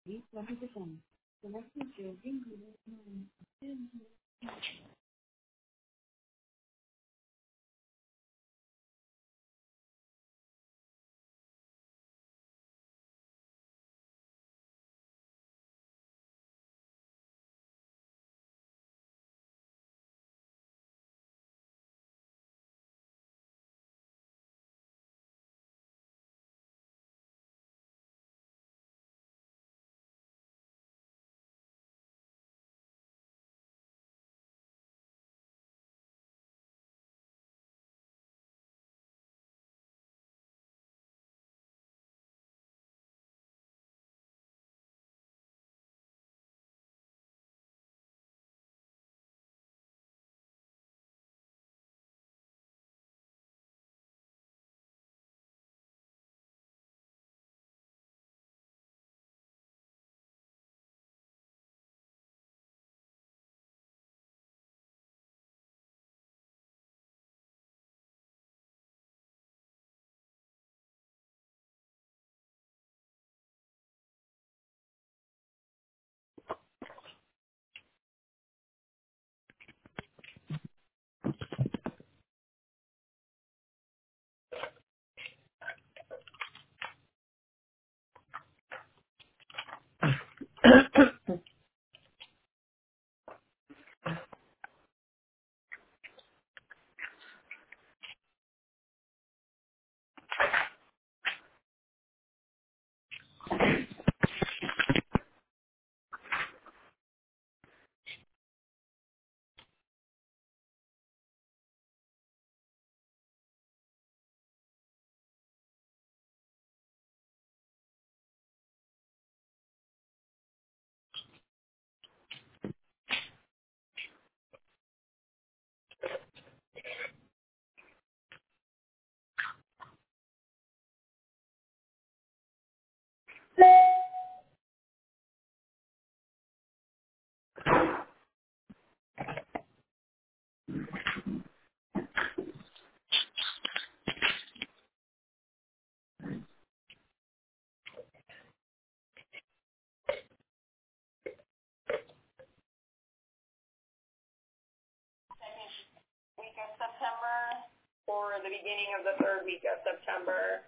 September or the beginning of the third week of September.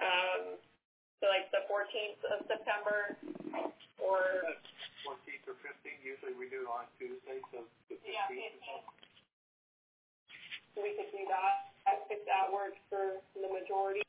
So like the 14th of September or 14th or 15th. Usually we do it on Tuesday, so the 15th. Yeah, 15th. We could do that if that works for the majority.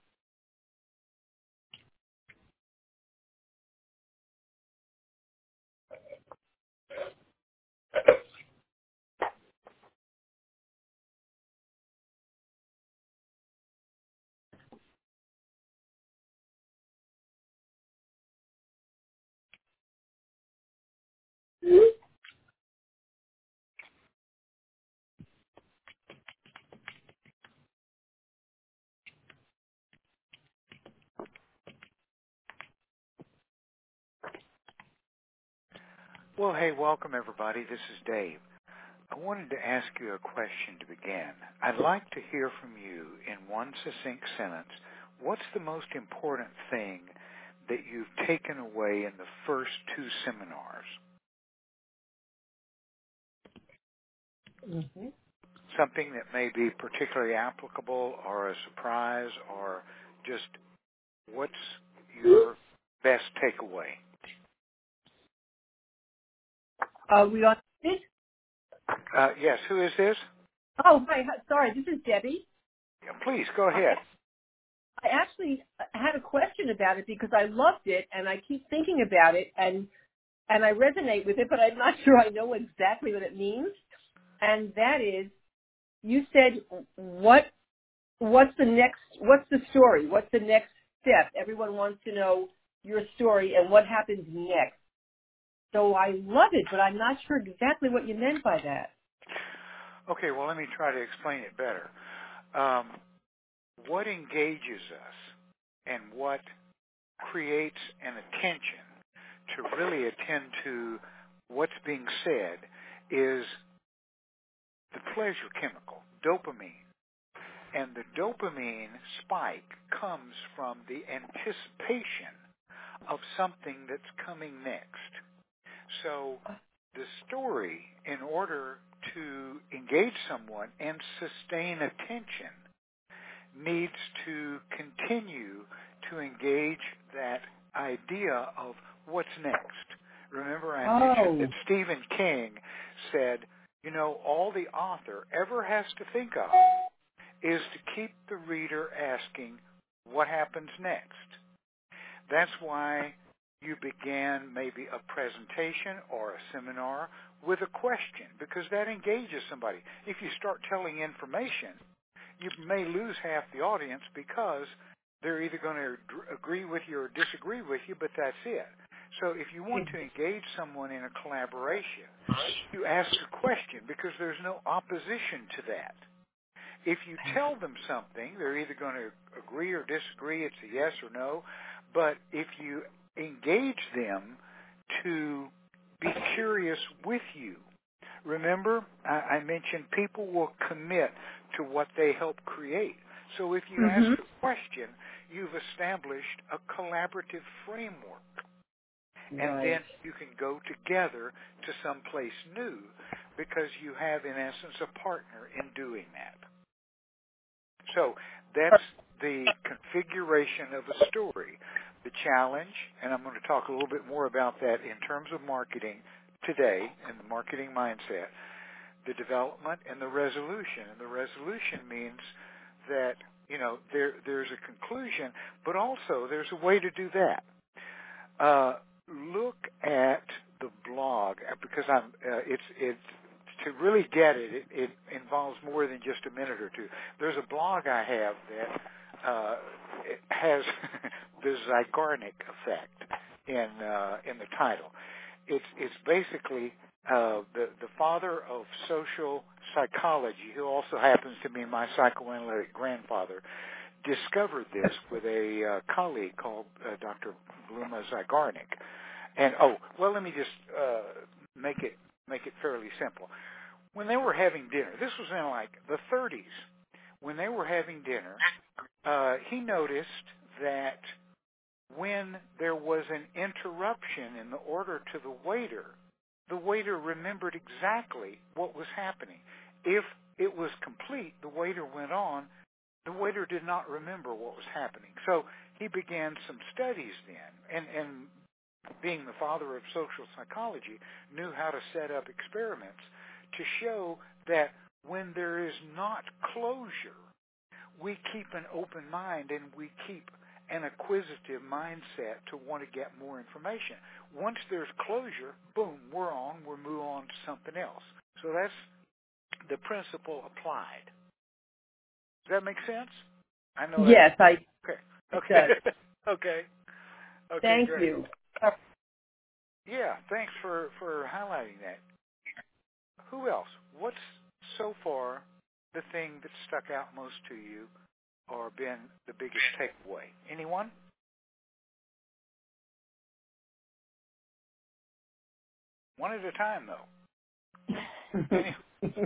Well, hey, welcome everybody. This is Dave. I wanted to ask you a question to begin. I'd like to hear from you in one succinct sentence. What's the most important thing that you've taken away in the first two seminars? Mm-hmm. Something that may be particularly applicable or a surprise, or just what's your best takeaway? We on this? Yes, who is this? Oh, hi. Sorry, this is Debbie. Yeah, please, go ahead. I actually had a question about it because I loved it and I keep thinking about it and I resonate with it, but I'm not sure I know exactly what it means. And that is, you said, what's the story? What's the next step? Everyone wants to know your story and what happens next. So I love it, but I'm not sure exactly what you meant by that. Okay, well, let me try to explain it better. What engages us and what creates an attention to really attend to what's being said is the pleasure chemical, dopamine. And the dopamine spike comes from the anticipation of something that's coming next. So the story, in order to engage someone and sustain attention, needs to continue to engage that idea of what's next. Remember, I mentioned that Stephen King said, all the author ever has to think of is to keep the reader asking, what happens next? That's why you began maybe a presentation or a seminar with a question, because that engages somebody. If you start telling information, you may lose half the audience because they're either going to agree with you or disagree with you, but that's it. So if you want to engage someone in a collaboration, you ask a question because there's no opposition to that. If you tell them something, they're either going to agree or disagree. It's a yes or no. But if you engage them to be curious with you, remember, I mentioned people will commit to what they help create. So if you ask a question, you've established a collaborative framework. And then you can go together to someplace new because you have, in essence, a partner in doing that. So that's the configuration of a story. The challenge, and I'm going to talk a little bit more about that in terms of marketing today and the marketing mindset, the development and the resolution. And the resolution means that, there's a conclusion, but also there's a way to do that. Look at the blog, because it's to really get it, it involves more than just a minute or two. There's a blog I have that it has the Zeigarnik effect in the title. It's basically the father of social psychology, who also happens to be my psychoanalytic grandfather, discovered this with a colleague called Dr. Bluma Zeigarnik. And let me just make it fairly simple. When they were having dinner, this was in like the 30s. When they were having dinner, he noticed that when there was an interruption in the order to the waiter remembered exactly what was happening. If it was complete, the waiter went on. The waiter did not remember what was happening. So he began some studies then, and being the father of social psychology, knew how to set up experiments to show that when there is not closure, we keep an open mind and we keep an acquisitive mindset to want to get more information. Once there's closure, boom, we're move on to something else. So that's the principle applied. Does that make sense? I know. Yes, Okay. Okay. Thank great. you. Yeah, thanks for highlighting that. Who else? What's so far the thing that stuck out most to you or been the biggest takeaway? Anyone? One at a time, though.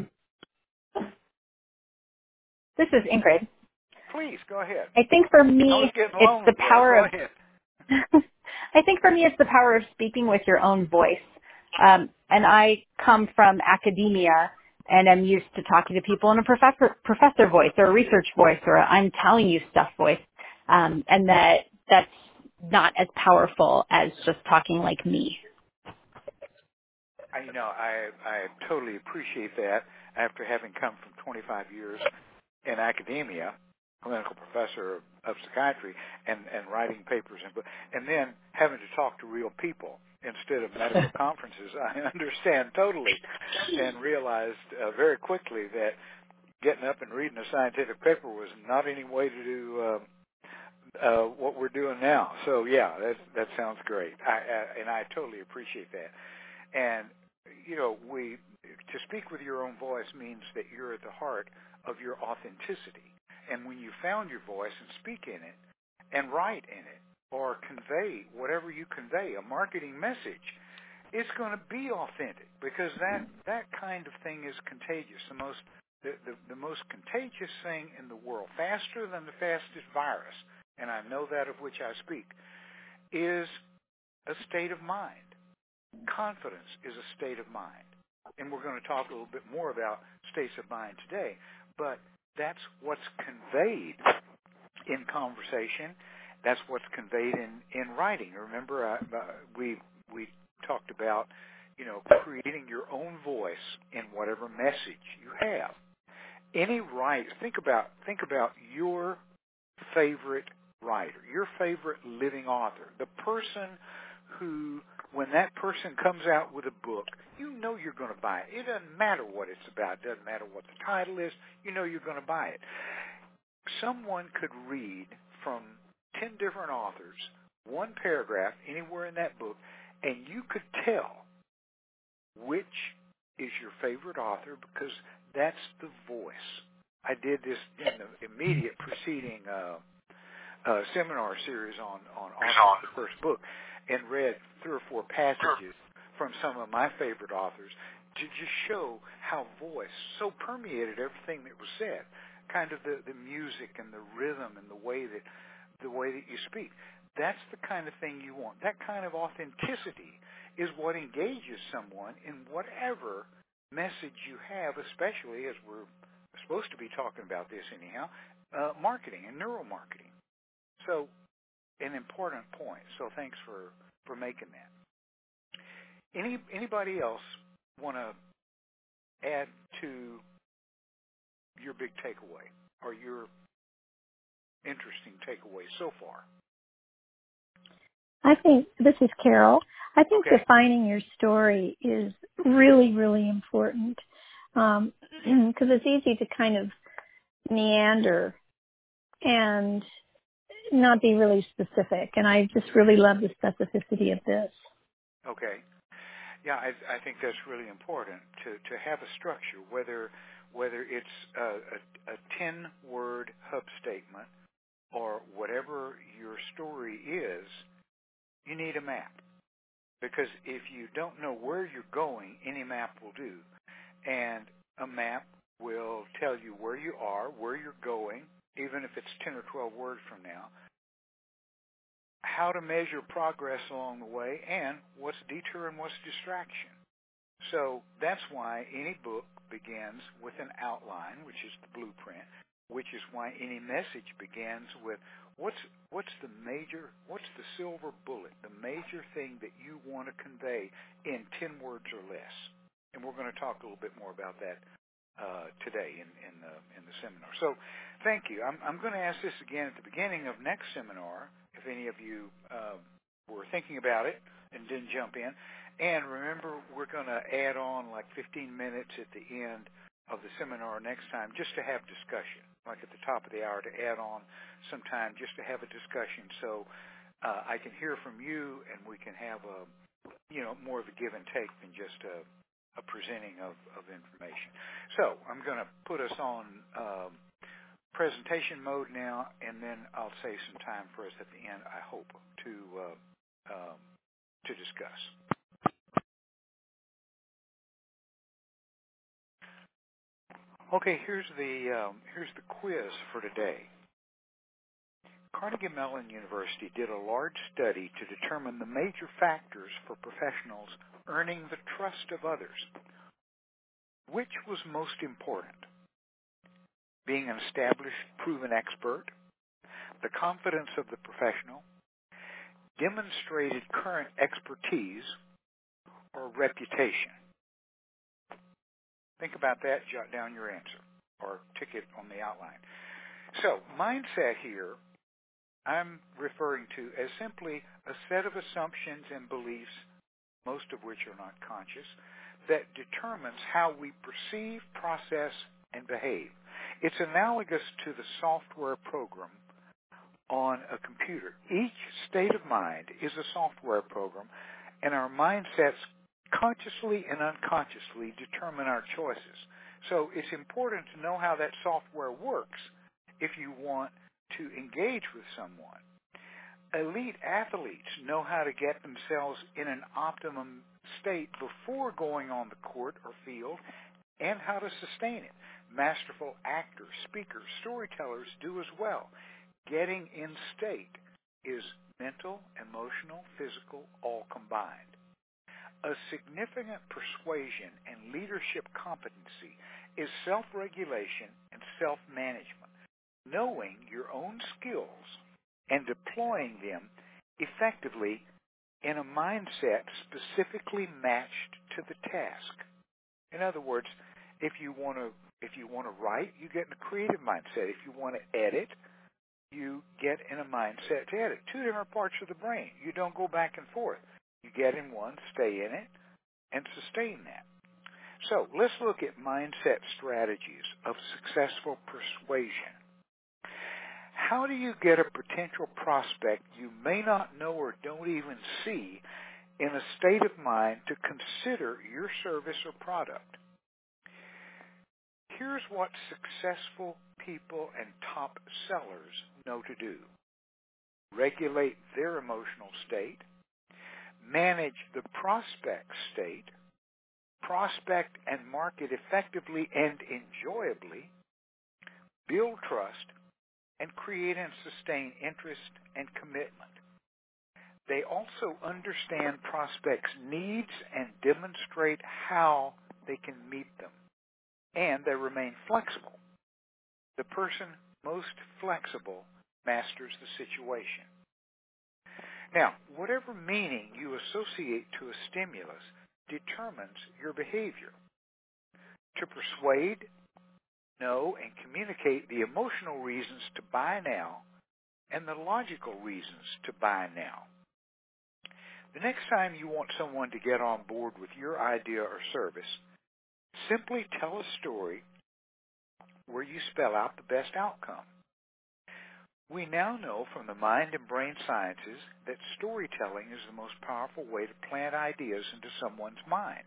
This is Ingrid. Please, go ahead. I think for me, it's the power of... I think for me, it's the power of speaking with your own voice. And I come from academia, and I'm used to talking to people in a professor voice or a research voice or a I'm telling you stuff voice. And that's not as powerful as just talking like me. I totally appreciate that after having come from 25 years in academia, clinical professor of psychiatry, and writing papers, and then having to talk to real people instead of medical conferences. I understand totally and realized very quickly that getting up and reading a scientific paper was not any way to do what we're doing now. So, yeah, that sounds great. And I totally appreciate that. And, to speak with your own voice means that you're at the heart of your authenticity. And when you found your voice and speak in it and write in it or convey whatever you convey, a marketing message, it's going to be authentic because that kind of thing is contagious. The most contagious thing in the world, faster than the fastest virus, and I know that of which I speak, is a state of mind. Confidence is a state of mind. And we're going to talk a little bit more about states of mind today. But that's what's conveyed in conversation. That's what's conveyed in writing. Remember, we talked about, creating your own voice in whatever message you have. Think about your favorite writer, your favorite living author, the person who, when that person comes out with a book, you're going to buy it. It doesn't matter what it's about. It doesn't matter what the title is. You're going to buy it. Someone could read from 10 different authors, one paragraph anywhere in that book, and you could tell which is your favorite author because that's the voice. I did this in the immediate preceding seminar series on authors, the first book, and read 3 or 4 passages from some of my favorite authors to just show how voice so permeated everything that was said, kind of the music and the rhythm and the way that you speak. That's the kind of thing you want. That kind of authenticity is what engages someone in whatever message you have, especially as we're supposed to be talking about this anyhow, marketing and neuromarketing. So an important point. So thanks for making that. Anybody else want to add to your big takeaway or your interesting takeaway so far? I think, this is Carol, I think defining your story is really, really important because it's easy to kind of meander and not be really specific. And I just really love the specificity of this. Okay. Yeah, I think that's really important to have a structure, whether it's a 10-word hub statement or whatever your story is, you need a map. Because if you don't know where you're going, any map will do. And a map will tell you where you are, where you're going, even if it's 10 or 12 words from now, how to measure progress along the way, and what's detour and what's distraction. So that's why any book begins with an outline, which is the blueprint, which is why any message begins with what's the silver bullet, the major thing that you want to convey in 10 words or less. And we're going to talk a little bit more about that today in the seminar. So thank you. I'm going to ask this again at the beginning of next seminar, if any of you were thinking about it and didn't jump in. And remember, we're going to add on like 15 minutes at the end of the seminar next time just to have discussion, like at the top of the hour, to add on some time just to have a discussion so I can hear from you and we can have more of a give and take than just a presenting of information. So I'm going to put us on presentation mode now, and then I'll save some time for us at the end, I hope, to discuss. Okay, here's the quiz for today. Carnegie Mellon University did a large study to determine the major factors for professionals earning the trust of others. Which was most important? Being an established, proven expert, the confidence of the professional, demonstrated current expertise, or reputation? Think about that, jot down your answer, or tick it on the outline. So, mindset here, I'm referring to as simply a set of assumptions and beliefs, most of which are not conscious, that determines how we perceive, process, and behave. It's analogous to the software program on a computer. Each state of mind is a software program, and our mindsets consciously and unconsciously determine our choices. So it's important to know how that software works if you want to engage with someone. Elite athletes know how to get themselves in an optimum state before going on the court or field and how to sustain it. Masterful actors, speakers, storytellers do as well. Getting in state is mental, emotional, physical, all combined. A significant persuasion and leadership competency is self-regulation and self-management, knowing your own skills and deploying them effectively in a mindset specifically matched to the task. In other words, if you want to write, you get in a creative mindset. If you want to edit, you get in a mindset to edit. Two different parts of the brain. You don't go back and forth. You get in one, stay in it, and sustain that. So let's look at mindset strategies of successful persuasion. How do you get a potential prospect you may not know or don't even see in a state of mind to consider your service or product? Here's what successful people and top sellers know to do. Regulate their emotional state, manage the prospect state, prospect and market effectively and enjoyably, build trust, and create and sustain interest and commitment. They also understand prospects' needs and demonstrate how they can meet them. And they remain flexible. The person most flexible masters the situation. Now, whatever meaning you associate to a stimulus determines your behavior. To persuade, know, and communicate the emotional reasons to buy now and the logical reasons to buy now. The next time you want someone to get on board with your idea or service, simply tell a story where you spell out the best outcome. We now know from the mind and brain sciences that storytelling is the most powerful way to plant ideas into someone's mind.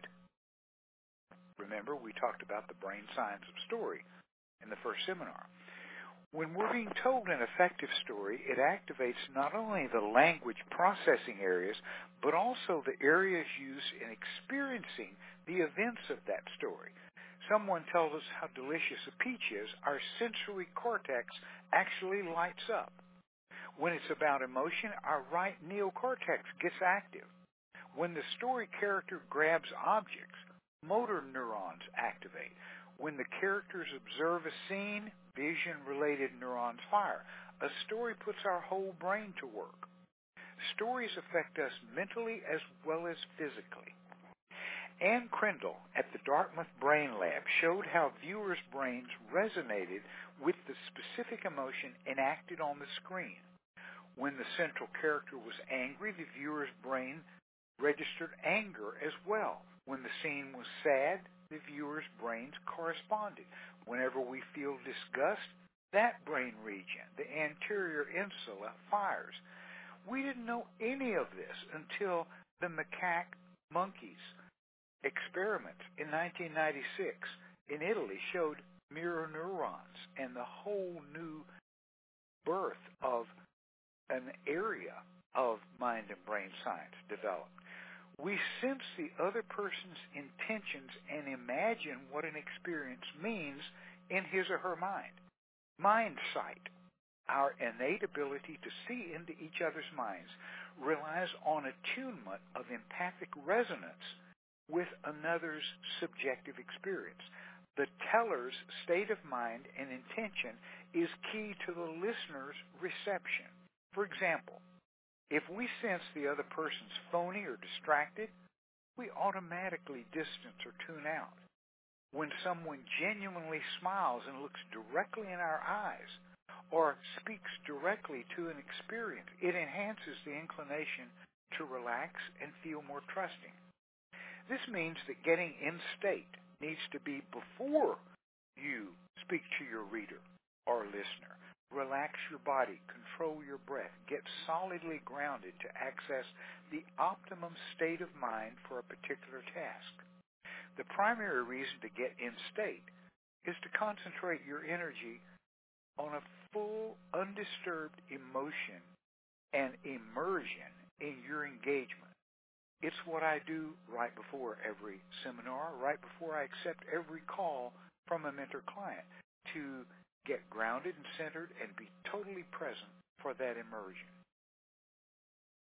Remember, we talked about the brain science of story in the first seminar. When we're being told an effective story, it activates not only the language processing areas, but also the areas used in experiencing the events of that story. Someone tells us how delicious a peach is, our sensory cortex actually lights up. When it's about emotion, our right neocortex gets active. When the story character grabs objects, motor neurons activate. When the characters observe a scene, vision-related neurons fire. A story puts our whole brain to work. Stories affect us mentally as well as physically. Anne Crandall at the Dartmouth Brain Lab showed how viewers' brains resonated with the specific emotion enacted on the screen. When the central character was angry, the viewer's brain registered anger as well. When the scene was sad, the viewer's brains corresponded. Whenever we feel disgust, that brain region, the anterior insula, fires. We didn't know any of this until the macaque monkeys experiment in 1996 in Italy showed mirror neurons and the whole new birth of an area of mind and brain science developed. We sense the other person's intentions and imagine what an experience means in his or her mind. Mind sight, our innate ability to see into each other's minds, relies on attunement of empathic resonance with another's subjective experience. The teller's state of mind and intention is key to the listener's reception. For example, if we sense the other person's phony or distracted, we automatically distance or tune out. When someone genuinely smiles and looks directly in our eyes or speaks directly to an experience, it enhances the inclination to relax and feel more trusting. This means that getting in state needs to be before you speak to your reader or listener. Relax your body, control your breath, get solidly grounded to access the optimum state of mind for a particular task. The primary reason to get in state is to concentrate your energy on a full, undisturbed emotion and immersion in your engagement. It's what I do right before every seminar, right before I accept every call from a mentor-client to get grounded and centered and be totally present for that immersion.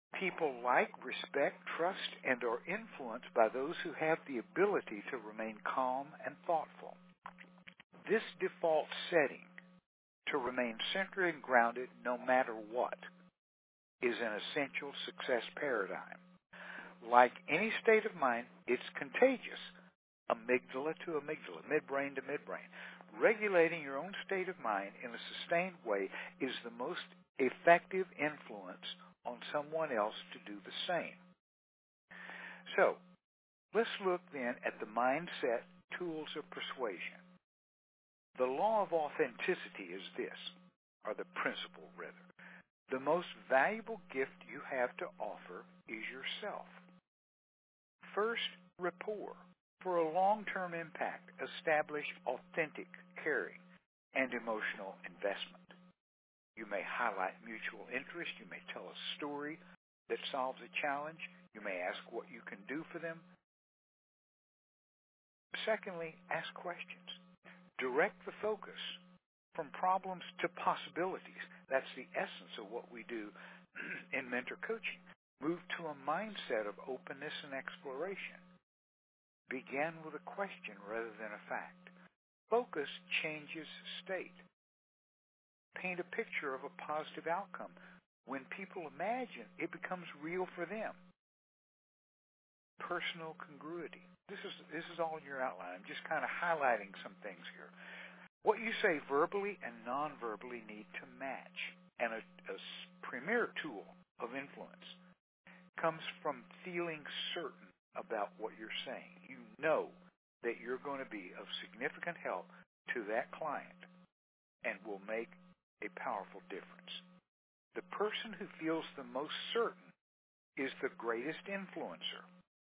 People like, respect, trust, and are influenced by those who have the ability to remain calm and thoughtful. This default setting, to remain centered and grounded no matter what, is an essential success paradigm. Like any state of mind, it's contagious. Amygdala to amygdala, midbrain to midbrain. Regulating your own state of mind in a sustained way is the most effective influence on someone else to do the same. So, let's look then at the mindset tools of persuasion. The law of authenticity is this, or the principle rather. The most valuable gift you have to offer is yourself. First, rapport. For a long-term impact, establish authentic caring and emotional investment. You may highlight mutual interest. You may tell a story that solves a challenge. You may ask what you can do for them. Secondly, ask questions. Direct the focus from problems to possibilities. That's the essence of what we do in mentor coaching. Move to a mindset of openness and exploration. Begin with a question rather than a fact. Focus changes state. Paint a picture of a positive outcome. When people imagine, it becomes real for them. Personal congruity. This is all in your outline. I'm just kind of highlighting some things here. What you say verbally and non-verbally need to match. And a premier tool of influence comes from feeling certain about what you're saying. You know that you're going to be of significant help to that client and will make a powerful difference. The person who feels the most certain is the greatest influencer.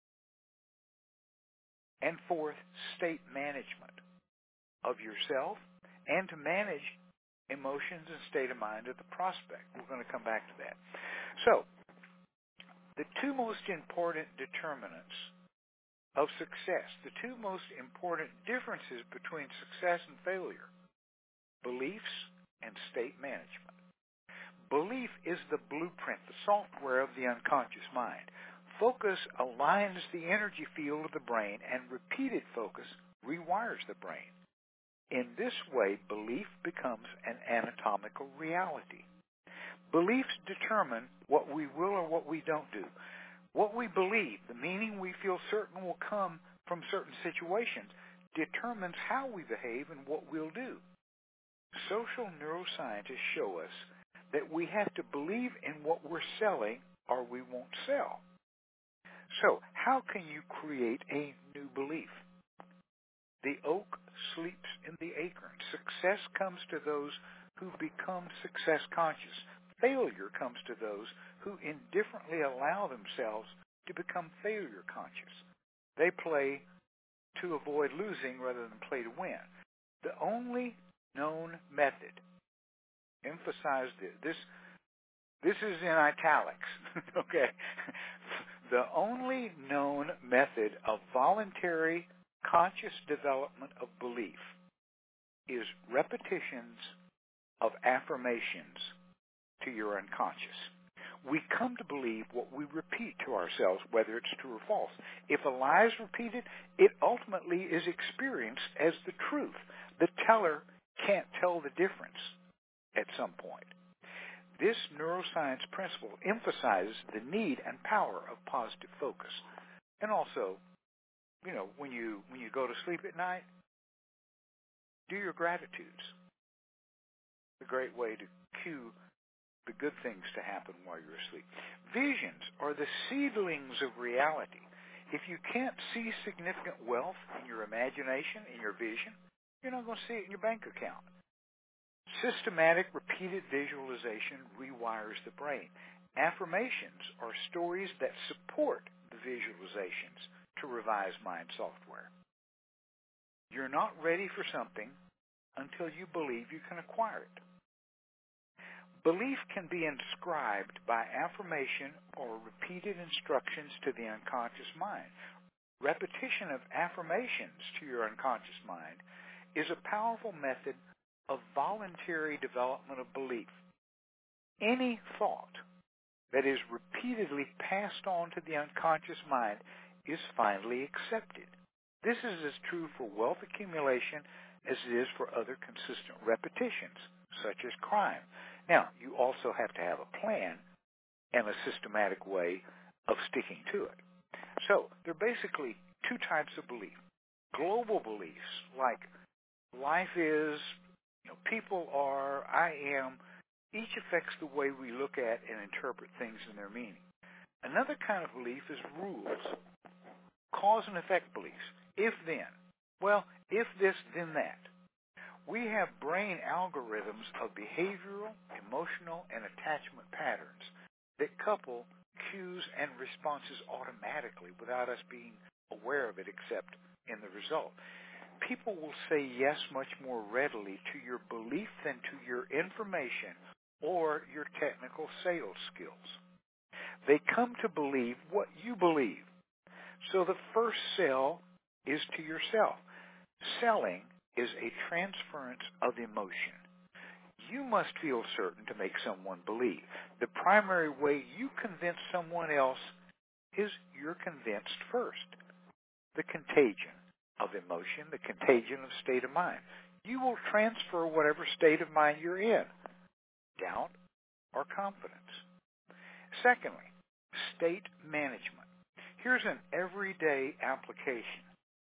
And fourth, state management of yourself and to manage emotions and state of mind of the prospect. We're going to come back to that. So, the two most important determinants of success, the two most important differences between success and failure, beliefs and state management. Belief is the blueprint, the software of the unconscious mind. Focus aligns the energy field of the brain, and repeated focus rewires the brain. In this way, belief becomes an anatomical reality. Beliefs determine what we will or what we don't do. What we believe, the meaning we feel certain will come from certain situations, determines how we behave and what we'll do. Social neuroscientists show us that we have to believe in what we're selling or we won't sell. So, how can you create a new belief? The oak sleeps in the acorn. Success comes to those who become success conscious. Failure comes to those who indifferently allow themselves to become failure conscious. They play to avoid losing rather than play to win. The only known method, emphasize this is in italics, okay? The only known method of voluntary conscious development of belief is repetitions of affirmations to your unconscious. We come to believe what we repeat to ourselves, whether it's true or false. If a lie is repeated, it ultimately is experienced as the truth. The teller can't tell the difference at some point. This neuroscience principle emphasizes the need and power of positive focus. And also, when you go to sleep at night, do your gratitudes. It's a great way to cue the good things to happen while you're asleep. Visions are the seedlings of reality. If you can't see significant wealth in your imagination, in your vision, you're not going to see it in your bank account. Systematic, repeated visualization rewires the brain. Affirmations are stories that support the visualizations to revise mind software. You're not ready for something until you believe you can acquire it. Belief can be inscribed by affirmation or repeated instructions to the unconscious mind. Repetition of affirmations to your unconscious mind is a powerful method of voluntary development of belief. Any thought that is repeatedly passed on to the unconscious mind is finally accepted. This is as true for wealth accumulation as it is for other consistent repetitions, such as crime. Now, you also have to have a plan and a systematic way of sticking to it. So, there are basically two types of belief. Global beliefs, like life is, people are, I am, each affects the way we look at and interpret things and their meaning. Another kind of belief is rules, cause and effect beliefs. If then. Well, if this, then that. We have brain algorithms of behavioral, emotional, and attachment patterns that couple cues and responses automatically without us being aware of it except in the result. People will say yes much more readily to your belief than to your information or your technical sales skills. They come to believe what you believe. So the first sell is to yourself. Selling is a transference of emotion. You must feel certain to make someone believe. The primary way you convince someone else is you're convinced first. The contagion of emotion, the contagion of state of mind. You will transfer whatever state of mind you're in, doubt or confidence. Secondly, state management. Here's an everyday application.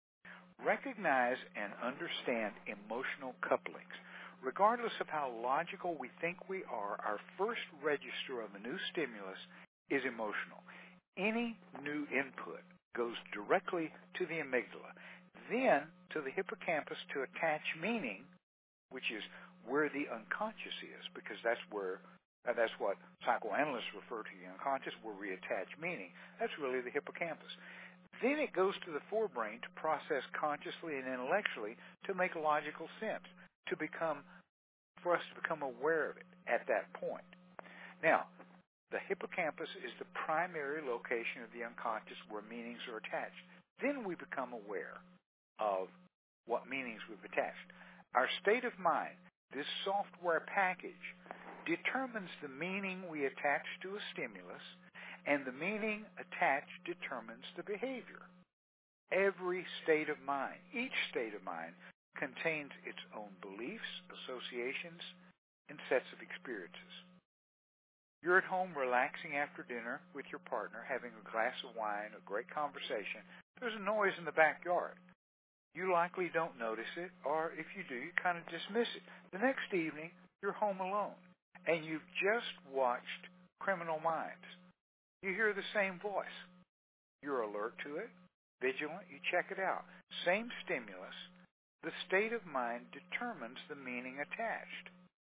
Recognize and understand emotional couplings. Regardless of how logical we think we are, our first register of a new stimulus is emotional. Any new input goes directly to the amygdala, then to the hippocampus to attach meaning, which is where the unconscious is, because that's what psychoanalysts refer to the unconscious, where we attach meaning. That's really the hippocampus. Then it goes to the forebrain to process consciously and intellectually to make logical sense, for us to become aware of it at that point. Now, the hippocampus is the primary location of the unconscious where meanings are attached. Then we become aware of what meanings we've attached. Our state of mind, this software package, determines the meaning we attach to a stimulus, and the meaning attached determines the behavior. Every state of mind, each state of mind, contains its own beliefs, associations, and sets of experiences. You're at home relaxing after dinner with your partner, having a glass of wine, a great conversation. There's a noise in the backyard. You likely don't notice it, or if you do, you kind of dismiss it. The next evening, you're home alone, and you've just watched Criminal Minds. You hear the same voice. You're alert to it, vigilant, you check it out. Same stimulus. The state of mind determines the meaning attached.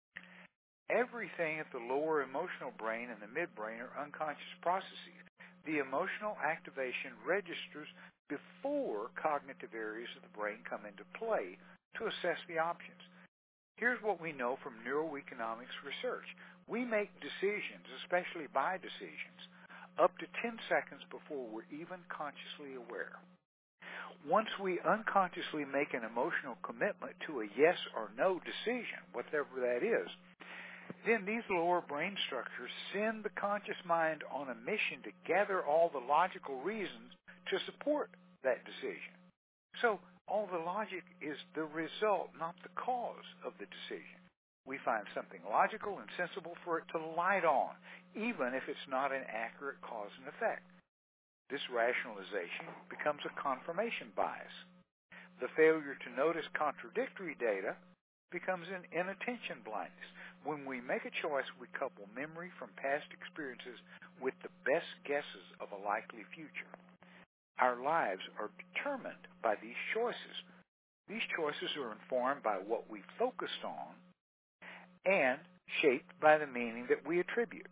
Everything at the lower emotional brain and the midbrain are unconscious processes. The emotional activation registers before cognitive areas of the brain come into play to assess the options. Here's what we know from neuroeconomics research. We make decisions, especially buy decisions, up to 10 seconds before we're even consciously aware. Once we unconsciously make an emotional commitment to a yes or no decision, whatever that is, then these lower brain structures send the conscious mind on a mission to gather all the logical reasons to support that decision. So all the logic is the result, not the cause of the decision. We find something logical and sensible for it to light on, even if it's not an accurate cause and effect. This rationalization becomes a confirmation bias. The failure to notice contradictory data becomes an inattention blindness. When we make a choice, we couple memory from past experiences with the best guesses of a likely future. Our lives are determined by these choices. These choices are informed by what we focused on and shaped by the meaning that we attribute.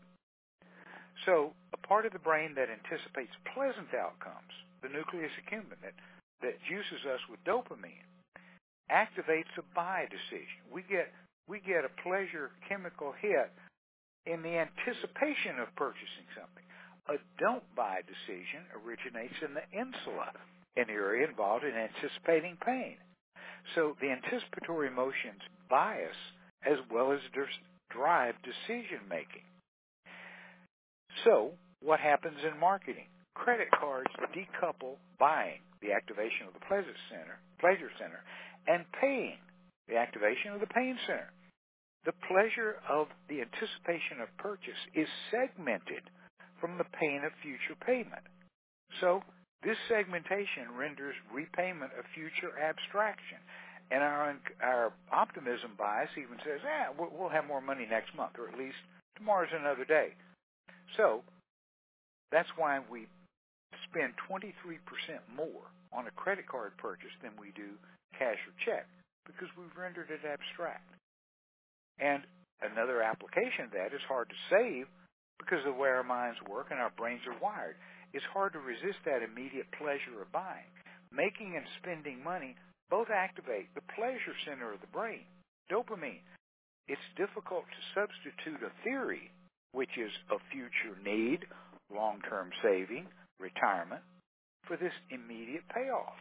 So a part of the brain that anticipates pleasant outcomes, the nucleus accumbens, that juices us with dopamine, activates a buy decision. We get a pleasure chemical hit in the anticipation of purchasing something. A don't buy decision originates in the insula, an area involved in anticipating pain. So the anticipatory emotions bias as well as drive decision making. So what happens in marketing? Credit cards decouple buying, the activation of the pleasure center, and paying, the activation of the pain center. The pleasure of the anticipation of purchase is segmented from the pain of future payment. So this segmentation renders repayment a future abstraction. And our optimism bias even says, we'll have more money next month, or at least tomorrow's another day. So that's why we spend 23% more on a credit card purchase than we do cash or check, because we've rendered it abstract. And another application of that is hard to save because of the way our minds work and our brains are wired. It's hard to resist that immediate pleasure of buying. Making and spending money both activate the pleasure center of the brain, dopamine. It's difficult to substitute a theory, which is a future need, long-term saving, retirement, for this immediate payoff.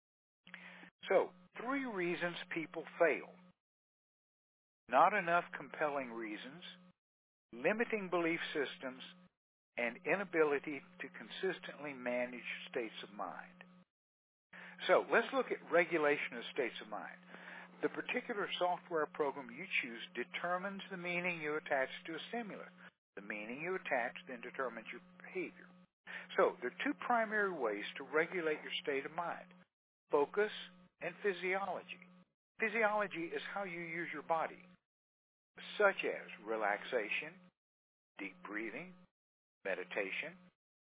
So, 3 reasons people fail. Not enough compelling reasons, limiting belief systems, and inability to consistently manage states of mind. So let's look at regulation of states of mind. The particular software program you choose determines the meaning you attach to a stimulus. The meaning you attach then determines your behavior. So there are 2 primary ways to regulate your state of mind: focus and physiology. Physiology is how you use your body, such as relaxation, deep breathing, meditation.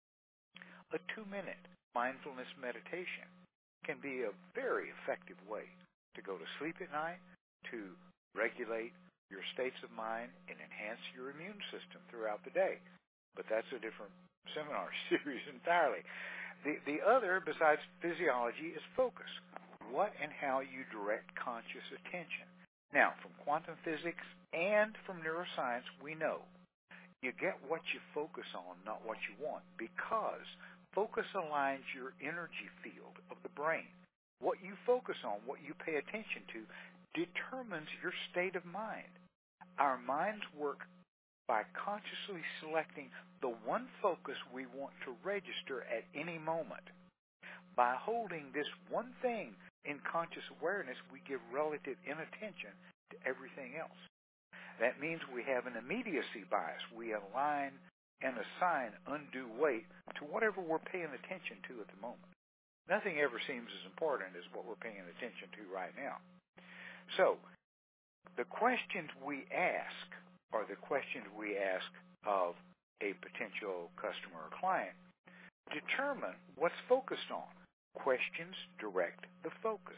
A 2-minute mindfulness meditation can be a very effective way to go to sleep at night, to regulate your states of mind and enhance your immune system throughout the day. But that's a different seminar series entirely. The other, besides physiology, is focus. What and how you direct conscious attention. Now, from quantum physics and from neuroscience, we know you get what you focus on, not what you want, because focus aligns your energy field of the brain. What you focus on, what you pay attention to, determines your state of mind. Our minds work by consciously selecting the one focus we want to register at any moment. By holding this one thing in conscious awareness, we give relative inattention to everything else. That means we have an immediacy bias. We align and assign undue weight to whatever we're paying attention to at the moment. Nothing ever seems as important as what we're paying attention to right now. So, the questions we ask are the questions we ask of a potential customer or client determine what's focused on. Questions direct the focus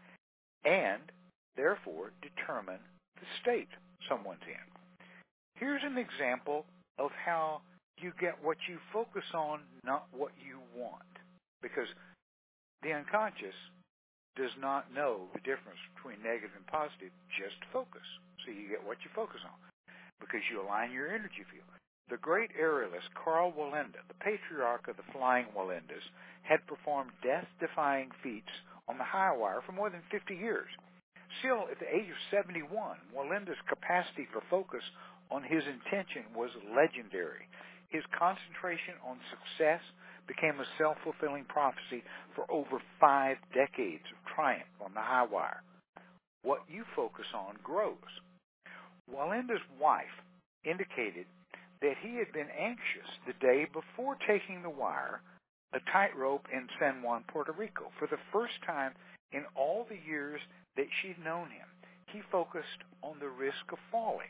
and, therefore, determine the state someone's in. Here's an example of how you get what you focus on, not what you want. Because the unconscious does not know the difference between negative and positive, just focus. So you get what you focus on because you align your energy field. The great aerialist Karl Wallenda, the patriarch of the flying Wallendas, had performed death-defying feats on the high wire for more than 50 years. Still, at the age of 71, Wallenda's capacity for focus on his intention was legendary. His concentration on success became a self-fulfilling prophecy for over 5 decades of triumph on the high wire. What you focus on grows. Wallenda's wife indicated that he had been anxious the day before taking the wire, a tightrope in San Juan, Puerto Rico. For the first time in all the years that she'd known him, he focused on the risk of falling.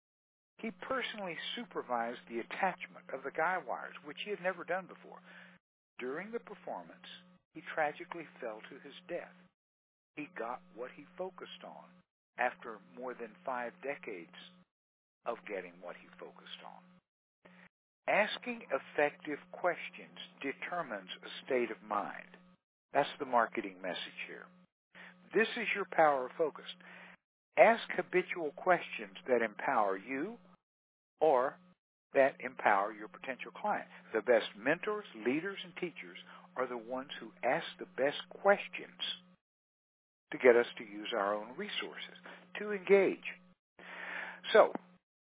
He personally supervised the attachment of the guy wires, which he had never done before. During the performance, he tragically fell to his death. He got what he focused on after more than 5 decades of getting what he focused on. Asking effective questions determines a state of mind. That's the marketing message here. This is your power of focus. Ask habitual questions that empower you or that empower your potential client. The best mentors, leaders, and teachers are the ones who ask the best questions to get us to use our own resources, to engage. So,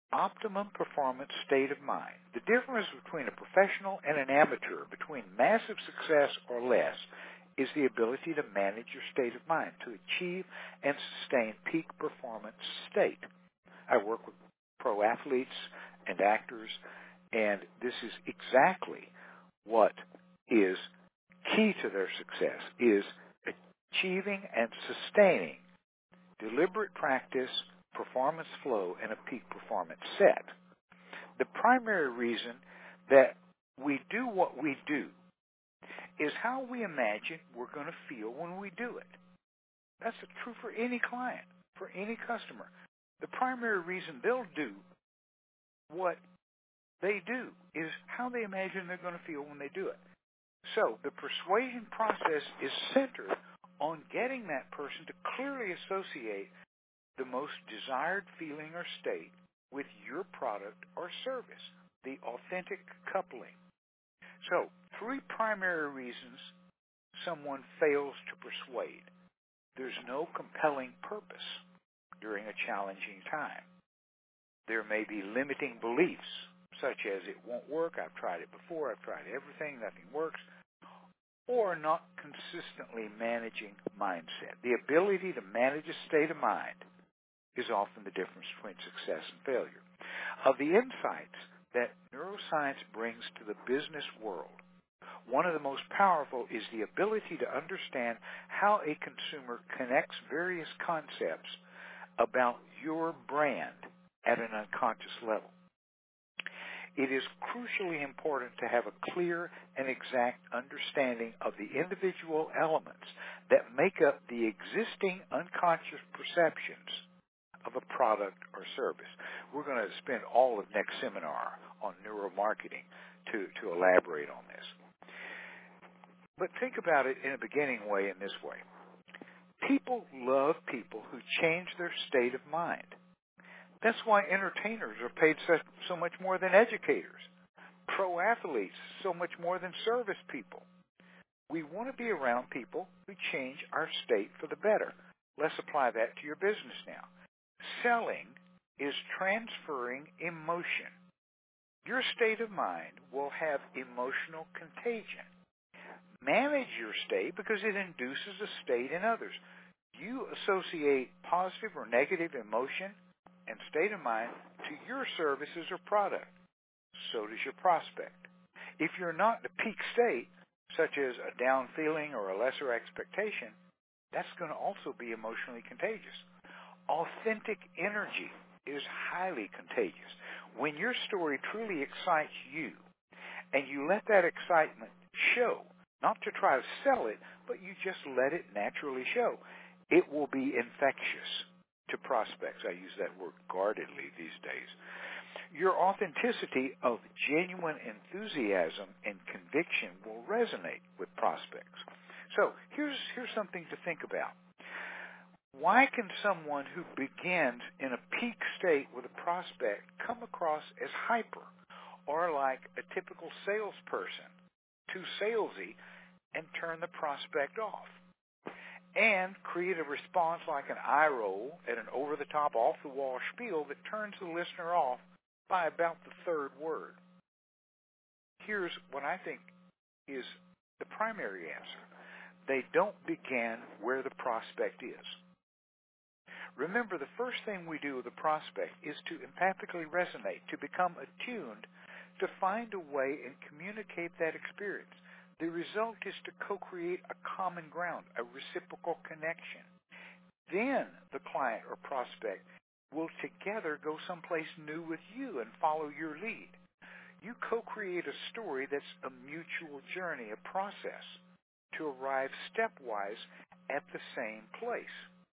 optimum performance state of mind. The difference between a professional and an amateur, between massive success or less, is the ability to manage your state of mind, to achieve and sustain peak performance state. I work with pro athletes and actors, and this is exactly what is key to their success, is achieving and sustaining deliberate practice, performance flow, and a peak performance set. The primary reason that we do what we do is how we imagine we're going to feel when we do it. That's true for any client, for any customer. The primary reason they'll do what they do is how they imagine they're going to feel when they do it. So the persuasion process is centered on getting that person to clearly associate the most desired feeling or state with your product or service, the authentic coupling. So, 3 primary reasons someone fails to persuade. There's no compelling purpose during a challenging time. There may be limiting beliefs, such as it won't work, I've tried it before, I've tried everything, nothing works, or not consistently managing mindset. The ability to manage a state of mind is often the difference between success and failure. Of the insights that neuroscience brings to the business world, one of the most powerful is the ability to understand how a consumer connects various concepts about your brand at an unconscious level. It is crucially important to have a clear and exact understanding of the individual elements that make up the existing unconscious perceptions of a product or service. We're going to spend all of next seminar on neuromarketing to elaborate on this. But think about it in a beginning way in this way. People love people who change their state of mind. That's why entertainers are paid so much more than educators. Pro athletes so much more than service people. We want to be around people who change our state for the better. Let's apply that to your business now. Selling is transferring emotion. Your state of mind will have emotional contagion. Manage your state because it induces a state in others. You associate positive or negative emotion and state of mind to your services or product. So does your prospect. If you're not in a peak state, such as a down feeling or a lesser expectation, that's going to also be emotionally contagious. Authentic energy is highly contagious. When your story truly excites you, and you let that excitement show, not to try to sell it, but you just let it naturally show, it will be infectious to prospects. I use that word guardedly these days. Your authenticity of genuine enthusiasm and conviction will resonate with prospects. So here's something to think about. Why can someone who begins in a peak state with a prospect come across as hyper or like a typical salesperson, too salesy, and turn the prospect off? And create a response like an eye roll at an over-the-top, off-the-wall spiel that turns the listener off by about the 3rd word. Here's what I think is the primary answer. They don't begin where the prospect is. Remember, the first thing we do with a prospect is to empathically resonate, to become attuned, to find a way and communicate that experience. The result is to co-create a common ground, a reciprocal connection. Then the client or prospect will together go someplace new with you and follow your lead. You co-create a story that's a mutual journey, a process to arrive stepwise at the same place.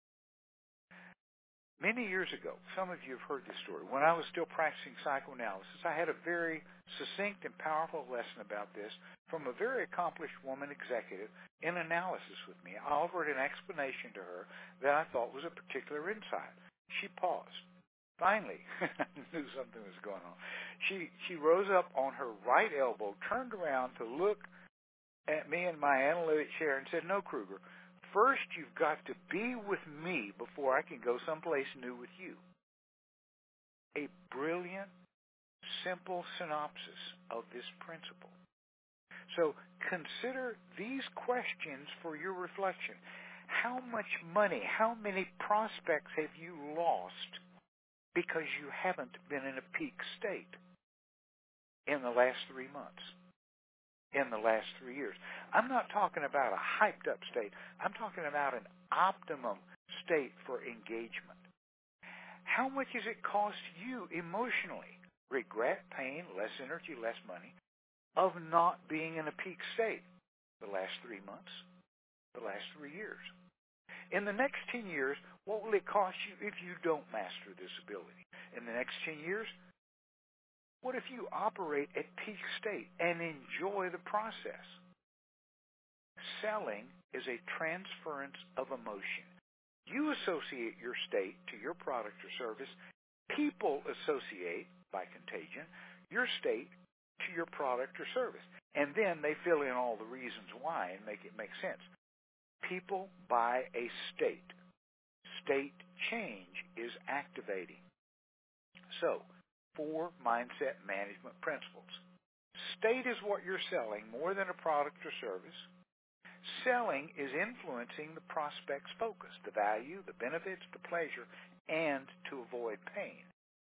Many years ago, some of you have heard this story, when I was still practicing psychoanalysis, I had a very succinct and powerful lesson about this from a very accomplished woman executive in analysis with me. I offered an explanation to her that I thought was a particular insight. She paused. Finally, I knew something was going on. She rose up on her right elbow, turned around to look at me in my analytic chair and said, "No, Kruger, first you've got to be with me before I can go someplace new with you." a brilliant, simple synopsis of this principle. So consider these questions for your reflection. How much money, how many prospects have you lost because you haven't been in a peak state in the last 3 months, in the last 3 years? I'm not talking about a hyped up state. I'm talking about an optimum state for engagement. How much has it cost you emotionally? Regret, pain, less energy, less money, of not being in a peak state the last 3 months, the last 3 years. In the next 10 years, what will it cost you if you don't master this ability? In the next 10 years, what if you operate at peak state and enjoy the process? Selling is a transference of emotion. You associate your state to your product or service. People associate, by contagion, your state to your product or service. And then they fill in all the reasons why and make it make sense. People buy a state. State change is activating. So, 4 mindset management principles. State is what you're selling more than a product or service. Selling is influencing the prospect's focus, the value, the benefits, the pleasure, and to avoid pain.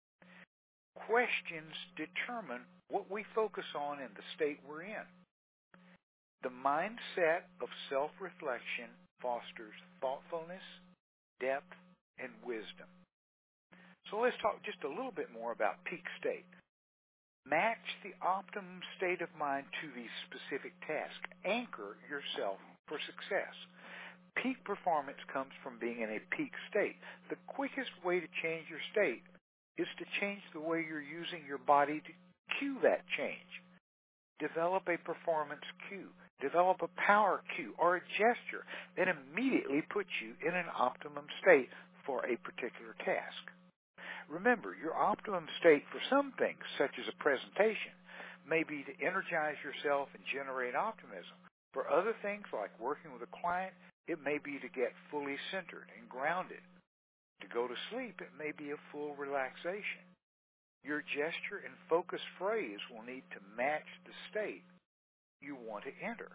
Questions determine what we focus on in the state we're in. The mindset of self-reflection fosters thoughtfulness, depth, and wisdom. So let's talk just a little bit more about peak state. Match the optimum state of mind to the specific task. Anchor yourself for success. Peak performance comes from being in a peak state. The quickest way to change your state is to change the way you're using your body to cue that change. Develop a performance cue. Develop a power cue or a gesture that immediately puts you in an optimum state for a particular task. Remember, your optimum state for some things, such as a presentation, may be to energize yourself and generate optimism. For other things, like working with a client, it may be to get fully centered and grounded. To go to sleep, it may be a full relaxation. Your gesture and focus phrase will need to match the state you want to enter.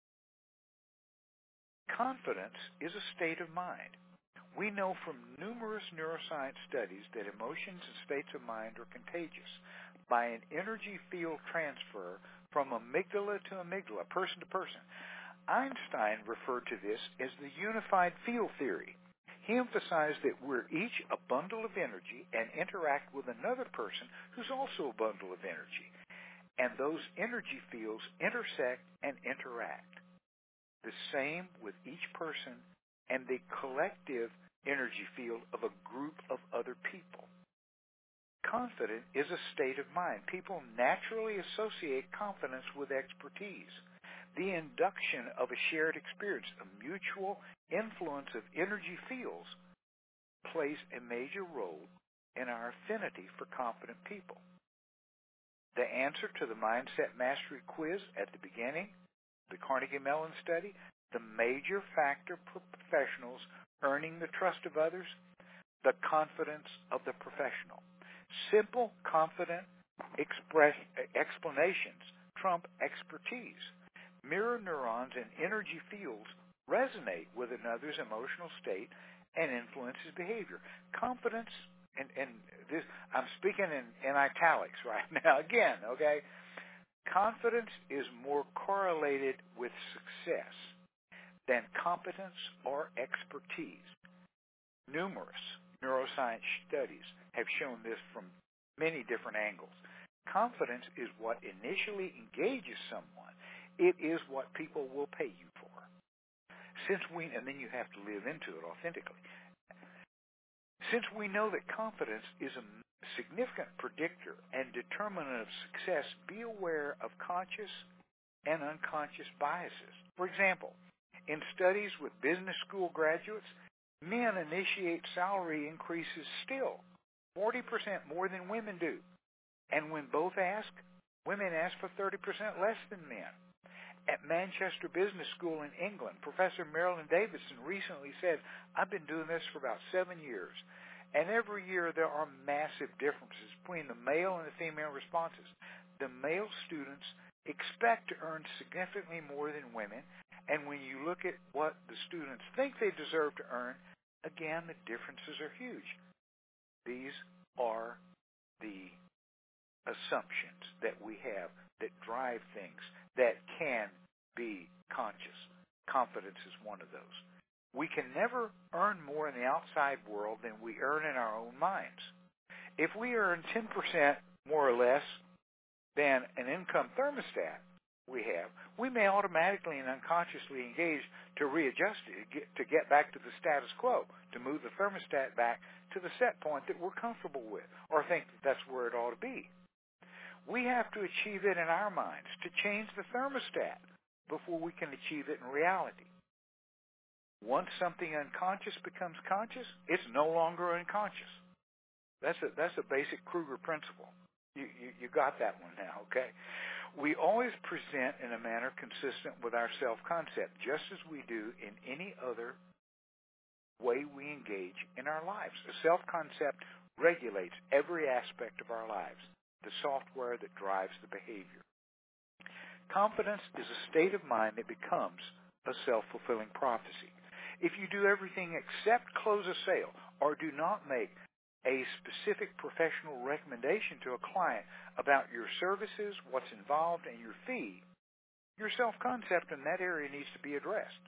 Confidence is a state of mind. We know from numerous neuroscience studies that emotions and states of mind are contagious by an energy field transfer from amygdala to amygdala, person to person. Einstein referred to this as the unified field theory. He emphasized that we're each a bundle of energy and interact with another person who's also a bundle of energy. And those energy fields intersect and interact. The same with each person and the collective energy field of a group of other people. Confident is a state of mind. People naturally associate confidence with expertise. The induction of a shared experience, a mutual influence of energy fields, plays a major role in our affinity for confident people. The answer to the Mindset Mastery quiz at the beginning, the Carnegie Mellon study, the major factor for professionals earning the trust of others, the confidence of the professional. Simple, confident explanations trump expertise. Mirror neurons and energy fields resonate with another's emotional state and influence his behavior. Confidence, and this, I'm speaking in italics right now again, okay? Confidence is more correlated with success than competence or expertise. Numerous neuroscience studies have shown this from many different angles. Confidence is what initially engages someone. It is what people will pay you for. And then you have to live into it authentically. Since we know that confidence is a significant predictor and determinant of success, be aware of conscious and unconscious biases. For example, in studies with business school graduates, men initiate salary increases still 40% more than women do. And when both ask, women ask for 30% less than men. At Manchester Business School in England, Professor Marilyn Davidson recently said, I've been doing this for about 7 years, And every year there are massive differences between the male and the female responses. The male students expect to earn significantly more than women, and when you look at what the students think they deserve to earn, again, the differences are huge. These are the assumptions that we have that drive things that can be conscious. Confidence is one of those. We can never earn more in the outside world than we earn in our own minds. If we earn 10% more or less than an income thermostat we have, we may automatically and unconsciously engage to readjust it, to get back to the status quo, to move the thermostat back to the set point that we're comfortable with, or think that that's where it ought to be. We have to achieve it in our minds to change the thermostat before we can achieve it in reality. Once something unconscious becomes conscious, it's no longer unconscious. That's a basic Kruger principle. You got that one now, okay? We always present in a manner consistent with our self-concept, just as we do in any other way we engage in our lives. The self-concept regulates every aspect of our lives, the software that drives the behavior. Confidence is a state of mind that becomes a self-fulfilling prophecy. If you do everything except close a sale or do not make a specific professional recommendation to a client about your services, what's involved, and your fee, your self-concept in that area needs to be addressed.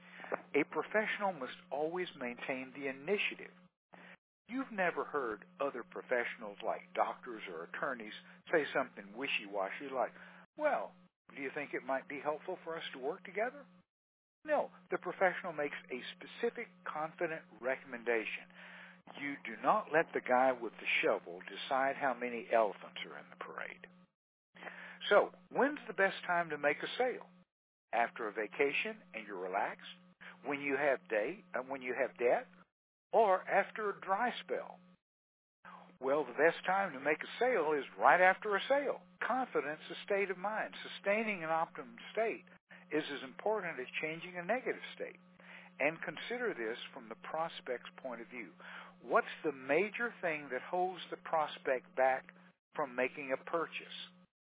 A professional must always maintain the initiative. You've never heard other professionals like doctors or attorneys say something wishy-washy like, well, do you think it might be helpful for us to work together? No, the professional makes a specific, confident recommendation. You do not let the guy with the shovel decide how many elephants are in the parade. So, when's the best time to make a sale? After a vacation and you're relaxed? When you have debt? Or after a dry spell? Well, the best time to make a sale is right after a sale. Confidence is a state of mind. Sustaining an optimum state is as important as changing a negative state. And consider this from the prospect's point of view. What's the major thing that holds the prospect back from making a purchase?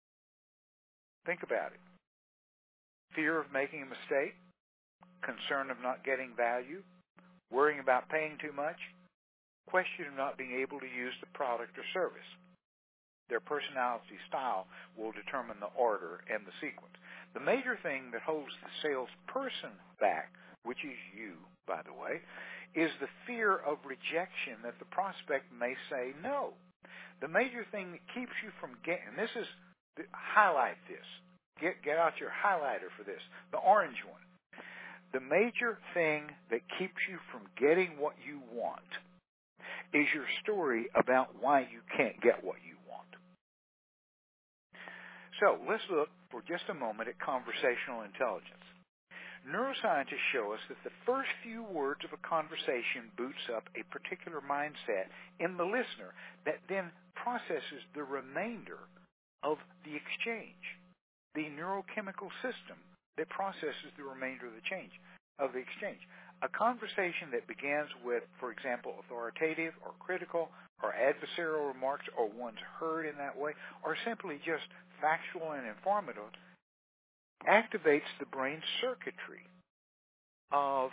Think about it. Fear of making a mistake? Concern of not getting value? Worrying about paying too much? Question of not being able to use the product or service. Their personality style will determine the order and the sequence. The major thing that holds the salesperson back, which is you, by the way, is the fear of rejection that the prospect may say no. The major thing that keeps you from getting, highlight this. Get out your highlighter for this, the orange one. The major thing that keeps you from getting what you want is your story about why you can't get what you want. So let's look for just a moment at conversational intelligence. Neuroscientists show us that the first few words of a conversation boots up a particular mindset in the listener that then processes the remainder of the exchange, the neurochemical system that processes the remainder of the exchange. A conversation that begins with, for example, authoritative or critical or adversarial remarks, or one's heard in that way, or simply just factual and informative, activates the brain circuitry of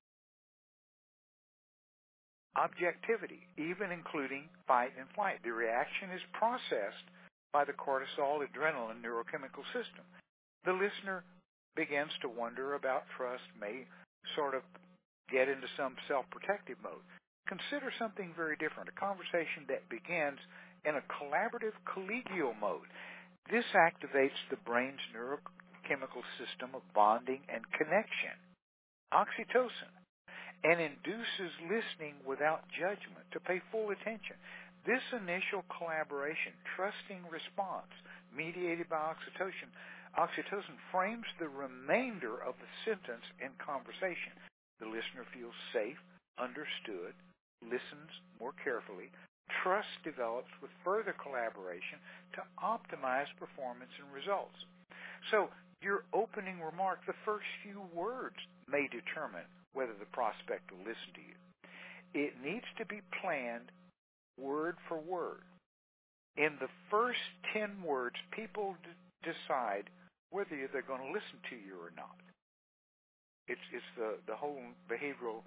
objectivity, even including fight and flight. The reaction is processed by the cortisol, adrenaline neurochemical system. The listener begins to wonder about trust, may sort of get into some self-protective mode. Consider something very different, a conversation that begins in a collaborative collegial mode. This activates the brain's neurochemical system of bonding and connection, oxytocin, and induces listening without judgment, to pay full attention. This initial collaboration, trusting response, mediated by oxytocin frames the remainder of the sentence and conversation. The listener feels safe, understood, listens more carefully. Trust develops with further collaboration to optimize performance and results. So your opening remark, the first few words, may determine whether the prospect will listen to you. It needs to be planned word for word. In the first 10 words, people decide whether they're going to listen to you or not. It's the whole behavioral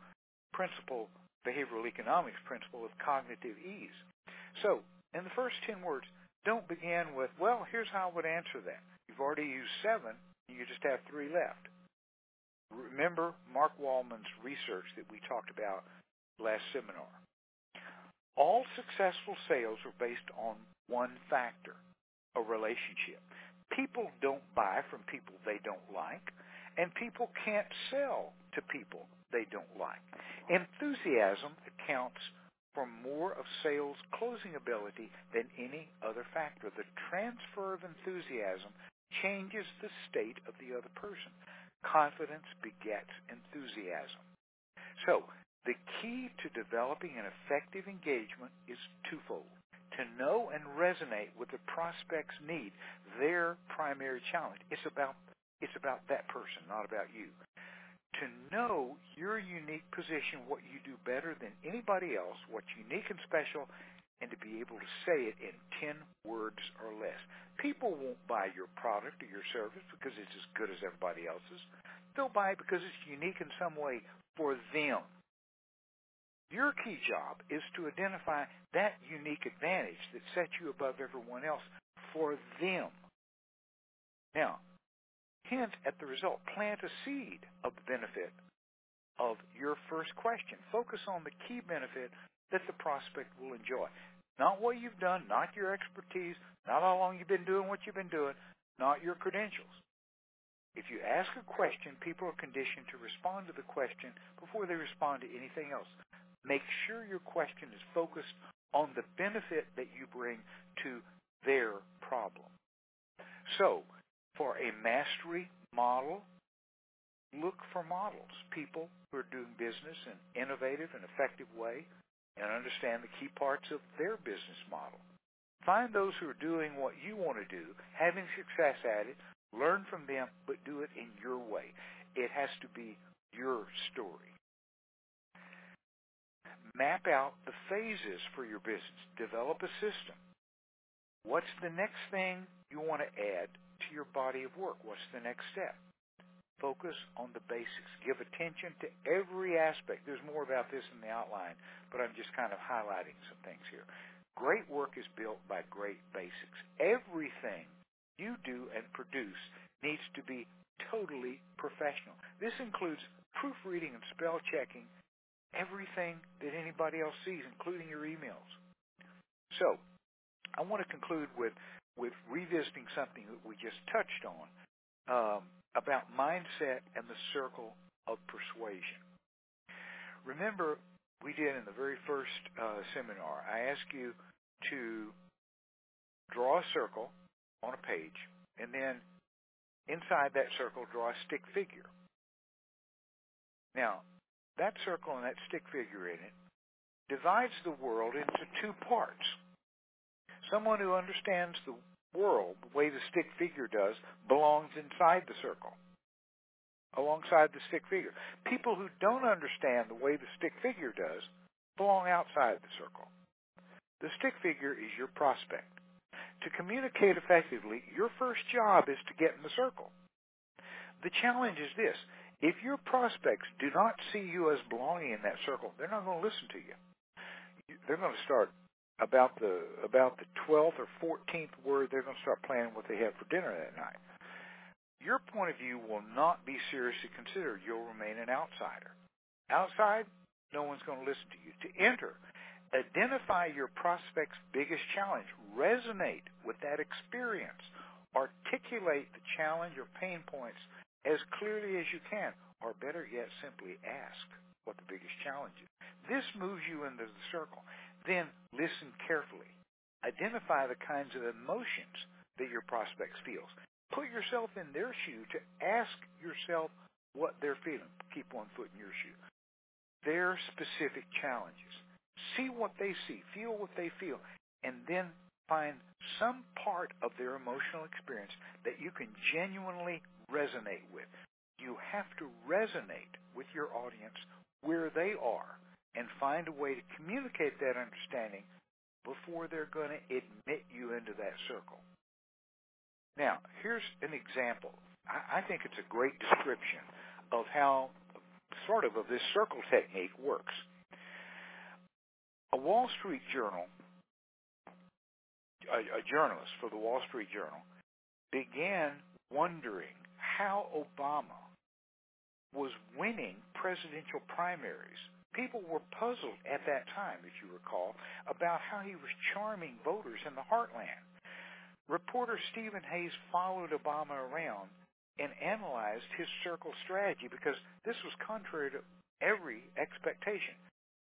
economics principle of cognitive ease. So, in the first 10 words, don't begin with, well, here's how I would answer that. You've already used 7, and you just have 3 left. Remember Mark Wallman's research that we talked about last seminar. All successful sales are based on one factor, a relationship. People don't buy from people they don't like, and people can't sell to people they don't like. Enthusiasm accounts for more of sales closing ability than any other factor. The transfer of enthusiasm changes the state of the other person. Confidence begets enthusiasm. So, the key to developing an effective engagement is twofold. To know and resonate with the prospect's need, their primary challenge. It's about that person, not about you. To know your unique position, what you do better than anybody else, what's unique and special, and to be able to say it in 10 words or less. People won't buy your product or your service because it's as good as everybody else's. They'll buy it because it's unique in some way for them. Your key job is to identify that unique advantage that sets you above everyone else for them. Now, hint at the result. Plant a seed of the benefit of your first question. Focus on the key benefit that the prospect will enjoy. Not what you've done, not your expertise, not how long you've been doing what you've been doing, not your credentials. If you ask a question, people are conditioned to respond to the question before they respond to anything else. Make sure your question is focused on the benefit that you bring to their problem. So, for a mastery model, look for models, people who are doing business in an innovative and effective way and understand the key parts of their business model. Find those who are doing what you want to do, having success at it, learn from them, but do it in your way. It has to be your story. Map out the phases for your business. Develop a system. What's the next thing you want to add to your body of work? What's the next step? Focus on the basics. Give attention to every aspect. There's more about this in the outline, but I'm just kind of highlighting some things here. Great work is built by great basics. Everything you do and produce needs to be totally professional. This includes proofreading and spell checking everything that anybody else sees, including your emails. So, I want to conclude with revisiting something that we just touched on about mindset and the circle of persuasion. Remember, we did in the very first seminar, I asked you to draw a circle on a page, and then inside that circle, draw a stick figure. Now, that circle and that stick figure in it divides the world into 2 parts. Someone who understands the world the way the stick figure does belongs inside the circle, alongside the stick figure. People who don't understand the way the stick figure does belong outside the circle. The stick figure is your prospect. To communicate effectively, your first job is to get in the circle. The challenge is this. If your prospects do not see you as belonging in that circle, they're not going to listen to you. They're going to start about the 12th or 14th word, they're going to start planning what they have for dinner that night. Your point of view will not be seriously considered. You'll remain an outsider. Outside, no one's going to listen to you. To enter, identify your prospect's biggest challenge. Resonate with that experience. Articulate the challenge or pain points as clearly as you can, or better yet, simply ask what the biggest challenge is. This moves you into the circle. Then listen carefully. Identify the kinds of emotions that your prospects feel. Put yourself in their shoe to ask yourself what they're feeling. Keep one foot in your shoe. Their specific challenges. See what they see. Feel what they feel. And then find some part of their emotional experience that you can genuinely resonate with. You have to resonate with your audience where they are and find a way to communicate that understanding before they're going to admit you into that circle. Now, here's an example. I think it's a great description of how sort of this circle technique works. A Wall Street Journal, a journalist for the Wall Street Journal, began wondering how Obama was winning presidential primaries. People were puzzled at that time, if you recall, about how he was charming voters in the heartland. Reporter Stephen Hayes followed Obama around and analyzed his circle strategy because this was contrary to every expectation.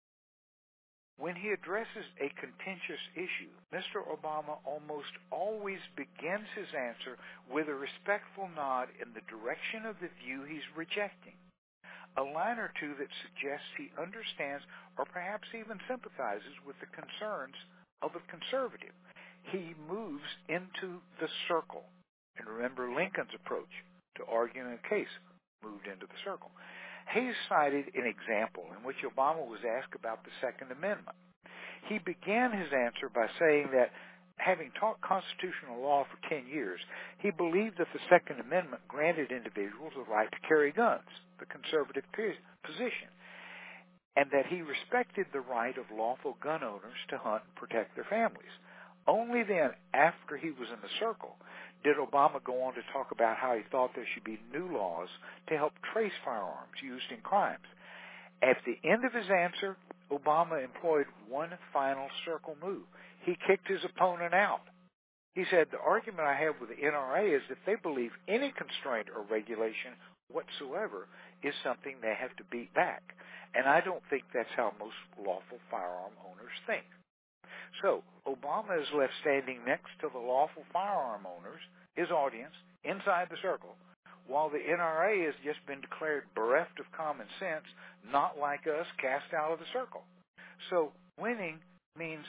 When he addresses a contentious issue, Mr. Obama almost always begins his answer with a respectful nod in the direction of the view he's rejecting, a line or two that suggests he understands or perhaps even sympathizes with the concerns of a conservative. He moves into the circle. And remember Lincoln's approach to arguing a case, moved into the circle. Hayes cited an example in which Obama was asked about the Second Amendment. He began his answer by saying that, having taught constitutional law for 10 years, he believed that the Second Amendment granted individuals the right to carry guns, the conservative position, and that he respected the right of lawful gun owners to hunt and protect their families. Only then, after he was in the circle, did Obama go on to talk about how he thought there should be new laws to help trace firearms used in crimes. At the end of his answer, Obama employed one final circle move. He kicked his opponent out. He said, the argument I have with the NRA is that they believe any constraint or regulation whatsoever is something they have to beat back. And I don't think that's how most lawful firearm owners think. So Obama is left standing next to the lawful firearm owners, his audience, inside the circle, while the NRA has just been declared bereft of common sense, not like us, cast out of the circle. So winning means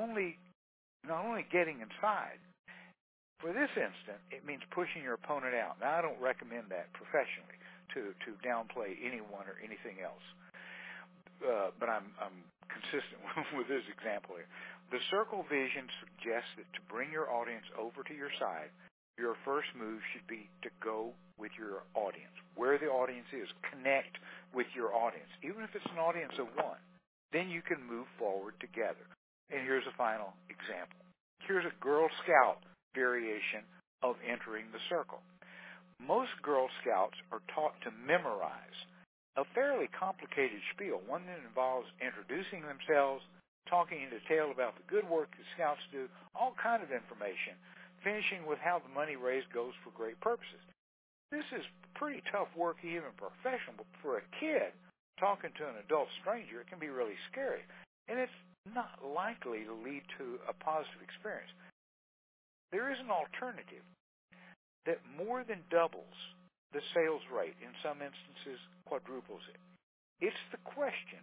not only getting inside. For this instant, it means pushing your opponent out. Now, I don't recommend that professionally to downplay anyone or anything else. But I'm consistent with this example here. The circle vision suggests that to bring your audience over to your side, your first move should be to go with your audience. Where the audience is, connect with your audience. Even if it's an audience of one, then you can move forward together. And here's a final example. Here's a Girl Scout variation of entering the circle. Most Girl Scouts are taught to memorize a fairly complicated spiel, one that involves introducing themselves, talking in detail about the good work the Scouts do, all kind of information, finishing with how the money raised goes for great purposes. This is pretty tough work, even professional, but for a kid talking to an adult stranger, it can be really scary. And it's not likely to lead to a positive experience. There is an alternative that more than doubles the sales rate, in some instances quadruples it. It's the question,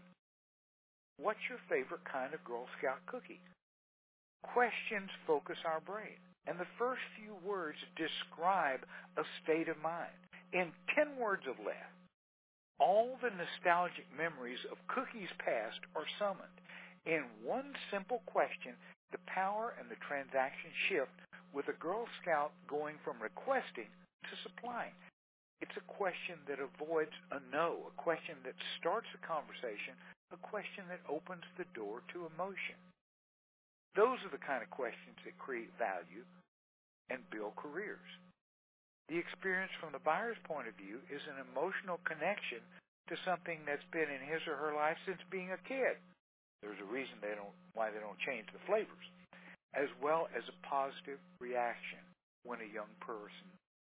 what's your favorite kind of Girl Scout cookie? Questions focus our brain, and the first few words describe a state of mind. In 10 words or less, all the nostalgic memories of cookies past are summoned. In one simple question, the power and the transaction shift, with a Girl Scout going from requesting to supplying. It's a question that avoids a no, a question that starts a conversation, a question that opens the door to emotion. Those are the kind of questions that create value and build careers. The experience from the buyer's point of view is an emotional connection to something that's been in his or her life since being a kid. There's a reason why they don't change the flavors, as well as a positive reaction when a young person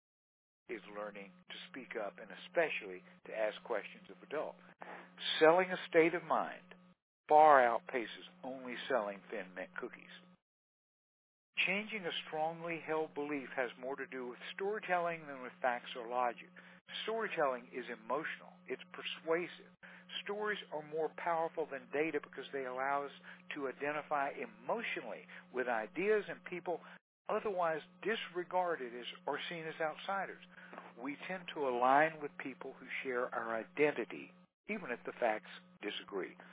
is learning to speak up and especially to ask questions of adults. Selling a state of mind far outpaces only selling Thin Mint cookies. Changing a strongly held belief has more to do with storytelling than with facts or logic. Storytelling is emotional. It's persuasive. Stories are more powerful than data because they allow us to identify emotionally with ideas and people otherwise disregarded as or seen as outsiders. We tend to align with people who share our identity, even if the facts disagree.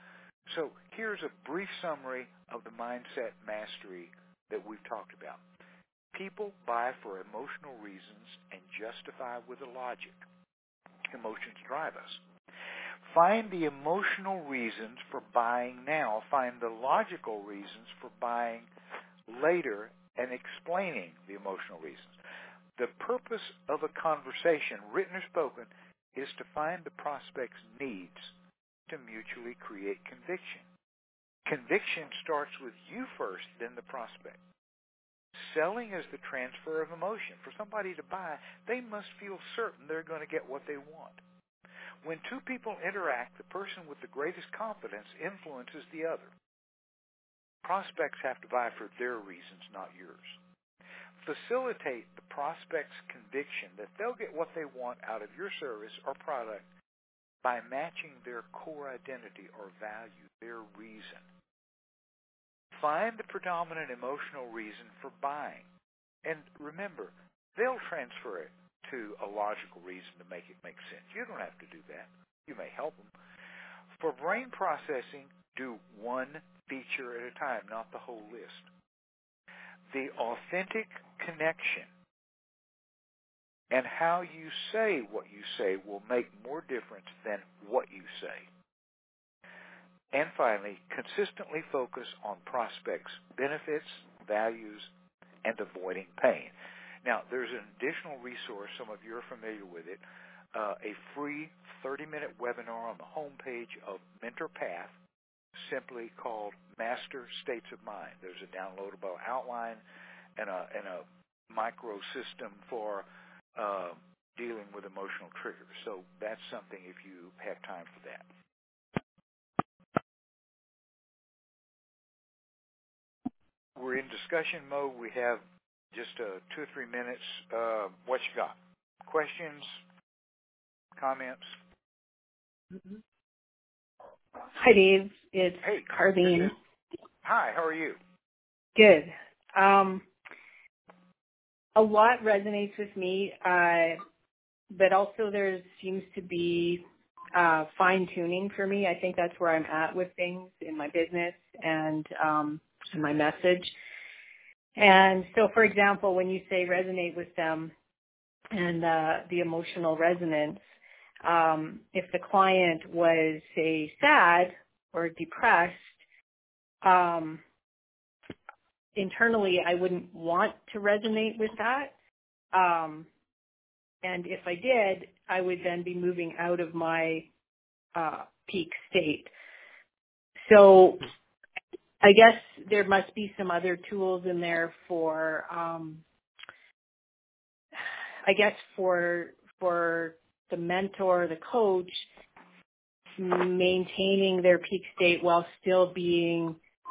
So here's a brief summary of the mindset mastery that we've talked about. People buy for emotional reasons and justify with a logic. Emotions drive us. Find the emotional reasons for buying now. Find the logical reasons for buying later and explaining the emotional reasons. The purpose of a conversation, written or spoken, is to find the prospect's needs to mutually create conviction. Conviction starts with you first, then the prospect. Selling is the transfer of emotion. For somebody to buy, they must feel certain they're going to get what they want. When two people interact, the person with the greatest confidence influences the other. Prospects have to buy for their reasons, not yours. Facilitate the prospect's conviction that they'll get what they want out of your service or product by matching their core identity or value, their reason. Find the predominant emotional reason for buying. And remember, they'll transfer it to a logical reason to make it make sense. You don't have to do that. You may help them. For brain processing, do one feature at a time, not the whole list. The authentic connection and how you say what you say will make more difference than what you say. And finally, consistently focus on prospects' benefits, values, and avoiding pain. Now, there's an additional resource, some of you are familiar with it, a free 30-minute webinar on the homepage of MentorPath, simply called Master States of Mind. There's a downloadable outline and a micro system for dealing with emotional triggers. So that's something if you have time for that. We're in discussion mode. We have just 2 or 3 minutes. What you got? Questions? Comments? Hi, Dave. It's Carlene. Hi, how are you? Good. A lot resonates with me, but also there seems to be fine-tuning for me. I think that's where I'm at with things in my business and my message. And so, for example, when you say resonate with them and the emotional resonance, if the client was, say, sad or depressed, internally I wouldn't want to resonate with that. And if I did, I would then be moving out of my peak state. So I guess there must be some other tools in there for, for the mentor, the coach, maintaining their peak state while still being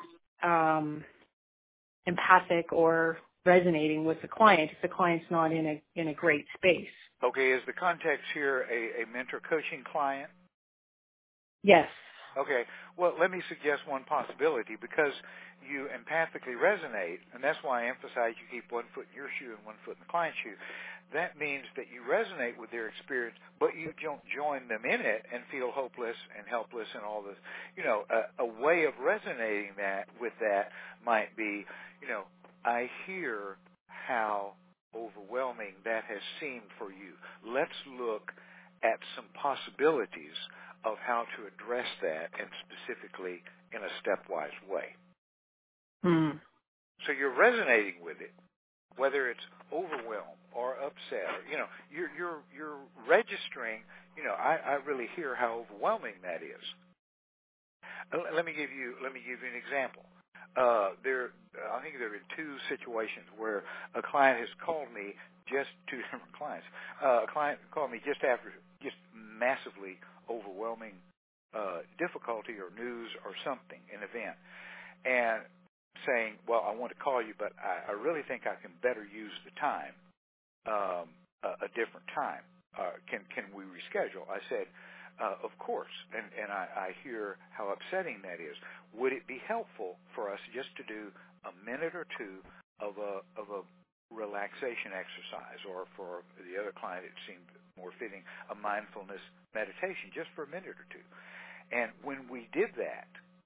empathic or resonating with the client if the client's not in a great space. Okay, is the context here a mentor coaching client? Yes. Okay, well, let me suggest one possibility because you empathically resonate, and that's why I emphasize you keep one foot in your shoe and one foot in the client's shoe. That means that you resonate with their experience, but you don't join them in it and feel hopeless and helpless and all this. You know, a way of resonating with that might be, I hear how overwhelming that has seemed for you. Let's look at some possibilities of how to address that, and specifically in a stepwise way. Mm. So you're resonating with it, whether it's overwhelmed or upset. You're registering. I really hear how overwhelming that is. Let me give you an example. I think there are 2 situations where a client has called me, just 2 different clients. A client called me just after massively overwhelming difficulty or news or something, an event, and saying, well, I want to call you, but I really think I can better use the time, a different time. Can we reschedule? I said, of course, and I hear how upsetting that is. Would it be helpful for us just to do a minute or 2 of a relaxation exercise, or for the other client it seemed more fitting, a mindfulness meditation, just for a minute or 2? And when we did that,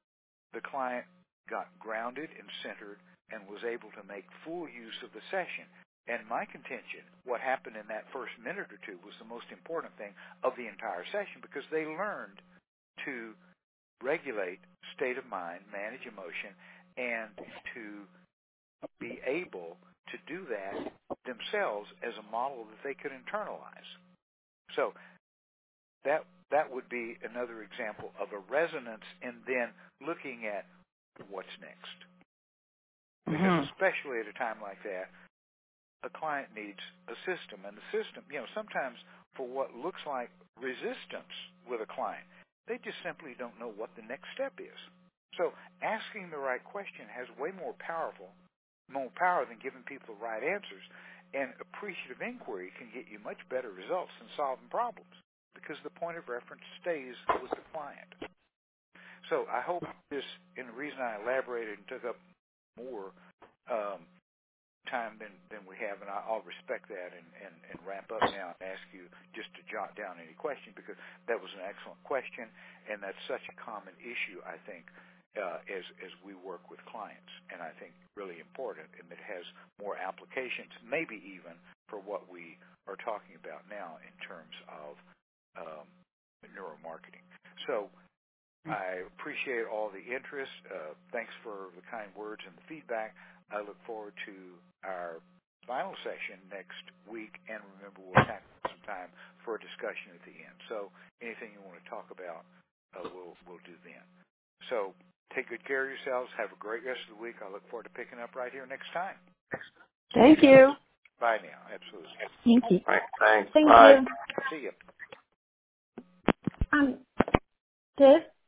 the client got grounded and centered and was able to make full use of the session. And my contention, what happened in that first minute or two was the most important thing of the entire session, because they learned to regulate state of mind, manage emotion, and to be able to do that themselves as a model that they could internalize. So that would be another example of a resonance, and then looking at what's next. Because especially at a time like that, a client needs a system, and the system, sometimes for what looks like resistance with a client, they just simply don't know what the next step is. So asking the right question has way more power than giving people the right answers, and appreciative inquiry can get you much better results than solving problems, because the point of reference stays with the client. So I hope this, and the reason I elaborated and took up more time than we have, and I'll respect that and wrap up now and ask you just to jot down any question, because that was an excellent question, and that's such a common issue, I think, as we work with clients, and I think really important, and it has more applications, maybe even for what we are talking about now in terms of neuromarketing. So I appreciate all the interest. Thanks for the kind words and the feedback. I look forward to our final session next week, and remember, we'll have some time for a discussion at the end. So anything you want to talk about, we'll do then. So take good care of yourselves. Have a great rest of the week. I look forward to picking up right here next time. Thank you. Bye now. Absolutely. Thank you. Right, thanks. Thank Bye. you. See you. Dave?